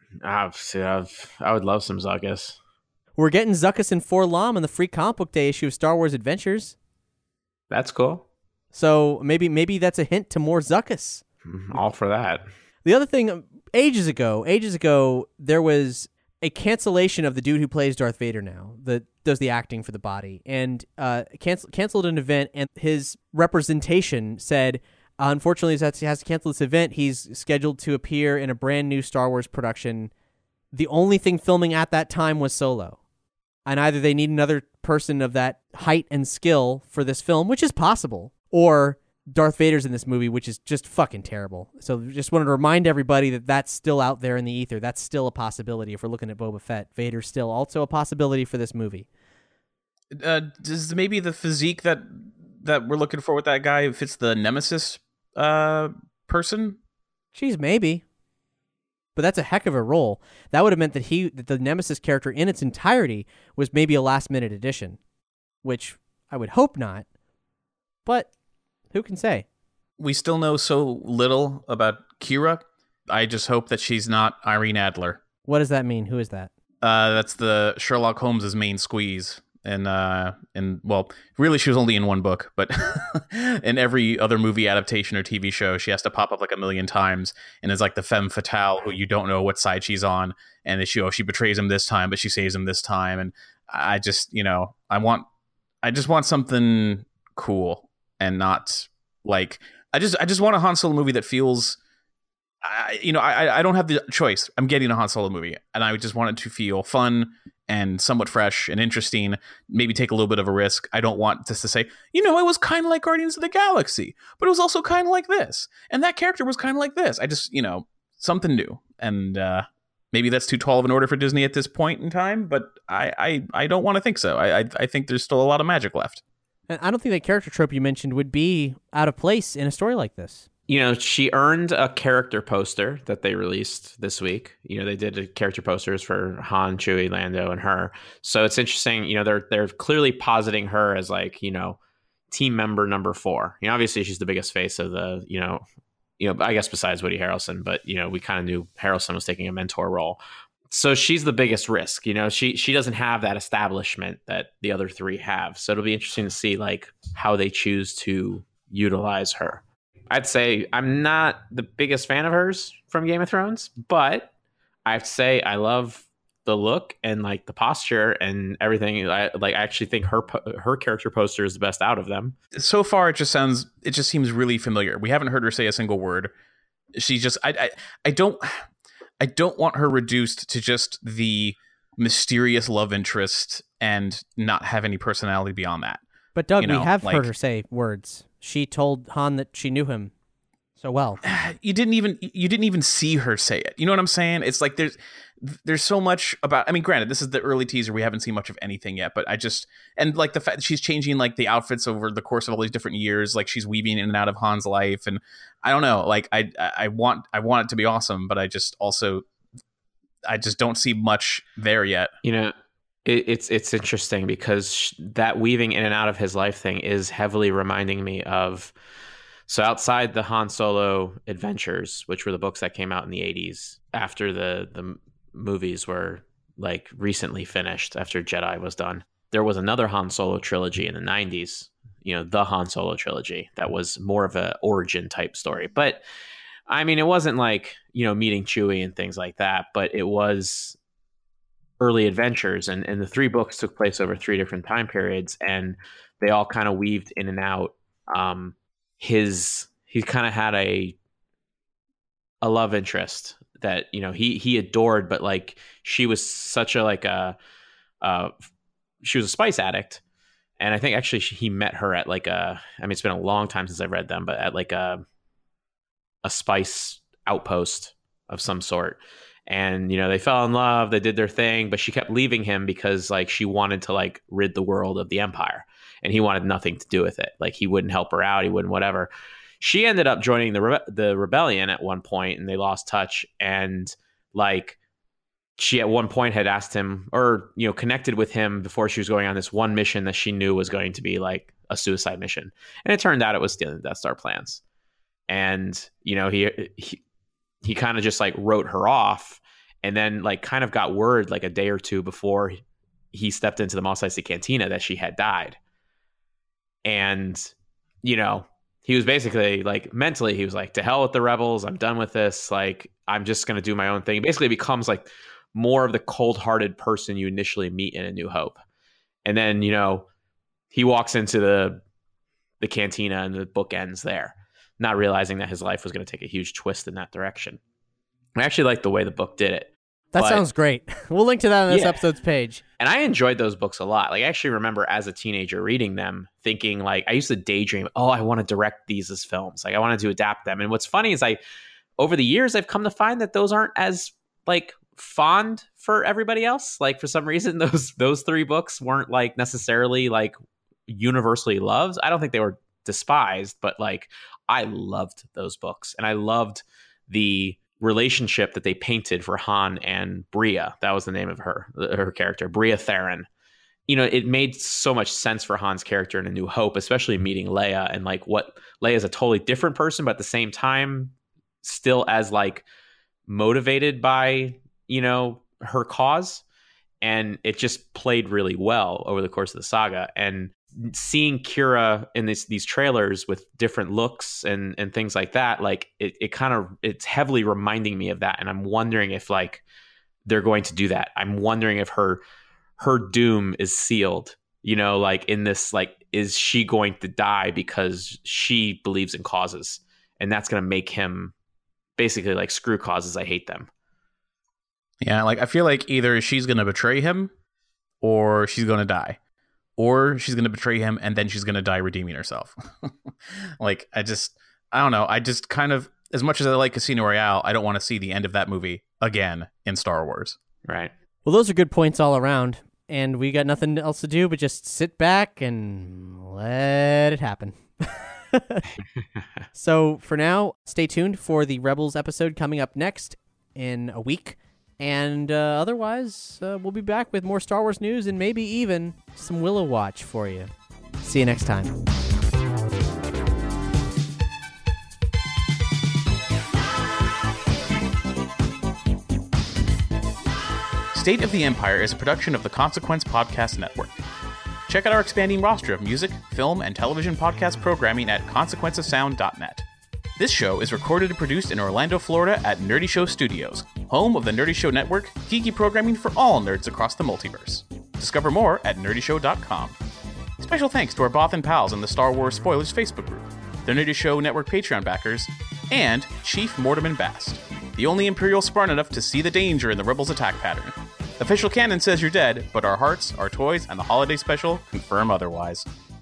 I would love some Zuckuss. We're getting Zuckuss and 4-LOM in the free comic book day issue of Star Wars Adventures. That's cool. So maybe that's a hint to more Zuckuss. All for that. The other thing, ages ago, there was a cancellation of the dude who plays Darth Vader now, that does the acting for the body, and canceled an event, and his representation said, Unfortunately, he has to cancel this event. He's scheduled to appear in a brand new Star Wars production. The only thing filming at that time was Solo. And either they need another person of that height and skill for this film, which is possible, or Darth Vader's in this movie, which is just fucking terrible. So just wanted to remind everybody that that's still out there in the ether. That's still a possibility if we're looking at Boba Fett. Vader's still also a possibility for this movie. Does maybe the physique that we're looking for with that guy fits the Nemesis person? Jeez, maybe. But that's a heck of a role. That would have meant that the Nemesis character in its entirety was maybe a last-minute addition, which I would hope not. But who can say? We still know so little about Kira. I just hope that she's not Irene Adler. What does that mean? Who is that? That's the Sherlock Holmes' main squeeze. And well, really, she was only in one book, but in every other movie adaptation or TV show, she has to pop up like a million times, and is like the femme fatale who you don't know what side she's on, and she betrays him this time, but she saves him this time, and I just I just want something cool and not like I just want a Han Solo movie that feels. I don't have the choice. I'm getting a Han Solo movie, and I just want it to feel fun and somewhat fresh and interesting, maybe take a little bit of a risk. I don't want just to say, it was kind of like Guardians of the Galaxy, but it was also kind of like this. And that character was kind of like this. I just, something new. And maybe that's too tall of an order for Disney at this point in time, but I don't want to think so. I think there's still a lot of magic left. And I don't think that character trope you mentioned would be out of place in a story like this. She earned a character poster that they released this week. They did character posters for Han, Chewie, Lando, and her. So it's interesting. They're clearly positing her as like, team member number 4. Obviously she's the biggest face of the, I guess besides Woody Harrelson, but we kind of knew Harrelson was taking a mentor role. So she's the biggest risk. She doesn't have that establishment that the other 3 have. So it'll be interesting to see like how they choose to utilize her. I'd say I'm not the biggest fan of hers from Game of Thrones, but I have to say I love the look and like the posture and everything. I actually think her character poster is the best out of them. So far, it just seems really familiar. We haven't heard her say a single word. She just I don't want her reduced to just the mysterious love interest and not have any personality beyond that. But Doug, we have heard her say words. She told Han that she knew him so well. You didn't even see her say it. You know what I'm saying? It's like there's so much about. I mean, granted, this is the early teaser. We haven't seen much of anything yet. But and like the fact that she's changing like the outfits over the course of all these different years. Like she's weaving in and out of Han's life, and I don't know. Like I want it to be awesome, but I just don't see much there yet. It's interesting because that weaving in and out of his life thing is heavily reminding me of, so outside the Han Solo adventures, which were the books that came out in the 80s after the movies were like recently finished after Jedi was done, there was another Han Solo trilogy in the 90s, the Han Solo trilogy that was more of a origin type story. But I mean, it wasn't like, meeting Chewie and things like that, but it was early adventures, and the 3 books took place over 3 different time periods, and they all kind of weaved in and out. He kind of had a love interest that he adored, but like she was such a she was a spice addict, and I think actually he met her at like it's been a long time since I've read them, but at like a spice outpost of some sort. And, they fell in love, they did their thing, but she kept leaving him because like she wanted to like rid the world of the Empire, and he wanted nothing to do with it. Like he wouldn't help her out. He wouldn't, whatever. She ended up joining the rebellion at one point, and they lost touch. And like she at one point had asked him or, connected with him before she was going on this one mission that she knew was going to be like a suicide mission. And it turned out it was stealing the Death Star plans. And, he kind of just like wrote her off, and then like kind of got word like a day or two before he stepped into the Mos Eisley Cantina that she had died. And, he was basically like mentally, he was like, to hell with the rebels. I'm done with this. Like, I'm just going to do my own thing. Basically becomes like more of the cold-hearted person you initially meet in A New Hope. And then, he walks into the cantina and the book ends there. not realizing that his life was going to take a huge twist in that direction. I actually like the way the book did it. That sounds great. We'll link to that on this episode's page. And I enjoyed those books a lot. Like, I actually remember as a teenager reading them, thinking like, I used to daydream, I want to direct these as films. Like, I wanted to adapt them. And what's funny is over the years, I've come to find that those aren't as like fond for everybody else. Like, for some reason, those 3 books weren't like necessarily like universally loved. I don't think they were despised, but like, I loved those books. And I loved the relationship that they painted for Han and Bria. That was the name of her character, Bria Theron. It made so much sense for Han's character in A New Hope, especially meeting Leia, and like what Leia is a totally different person, but at the same time still as like motivated by, her cause. And it just played really well over the course of the saga. And seeing Kira in these trailers with different looks and things like that, like it's heavily reminding me of that. And I'm wondering if like they're going to do that. I'm wondering if her doom is sealed, like in this, like, is she going to die because she believes in causes? And that's going to make him basically like, screw causes, I hate them. Yeah, like I feel like either she's going to betray him or she's going to die. Or she's going to betray him and then she's going to die redeeming herself. Like, I don't know. I just kind of, as much as I like Casino Royale, I don't want to see the end of that movie again in Star Wars. Right. Well, those are good points all around. And we got nothing else to do but just sit back and let it happen. So for now, stay tuned for the Rebels episode coming up next in a week. And otherwise, we'll be back with more Star Wars news and maybe even some Willow Watch for you. See you next time. State of the Empire is a production of the Consequence Podcast Network. Check out our expanding roster of music, film, and television podcast programming at consequenceofsound.net. This show is recorded and produced in Orlando, Florida at Nerdy Show Studios, home of the Nerdy Show Network, geeky programming for all nerds across the multiverse. Discover more at nerdyshow.com. Special thanks to our Bothan pals in the Star Wars Spoilers Facebook group, the Nerdy Show Network Patreon backers, and Chief Mortimer Bast, the only Imperial smart enough to see the danger in the Rebels' attack pattern. Official canon says you're dead, but our hearts, our toys, and the holiday special confirm otherwise.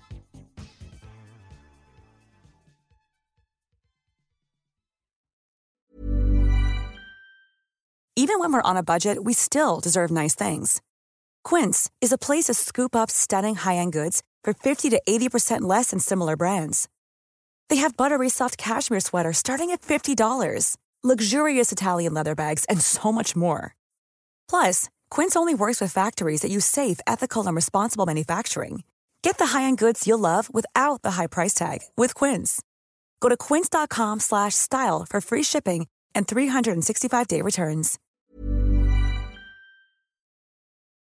Even when we're on a budget, we still deserve nice things. Quince is a place to scoop up stunning high-end goods for 50 to 80% less than similar brands. They have buttery soft cashmere sweaters starting at $50, luxurious Italian leather bags, and so much more. Plus, Quince only works with factories that use safe, ethical, and responsible manufacturing. Get the high-end goods you'll love without the high price tag with Quince. Go to quince.com/style for free shipping and 365-day returns.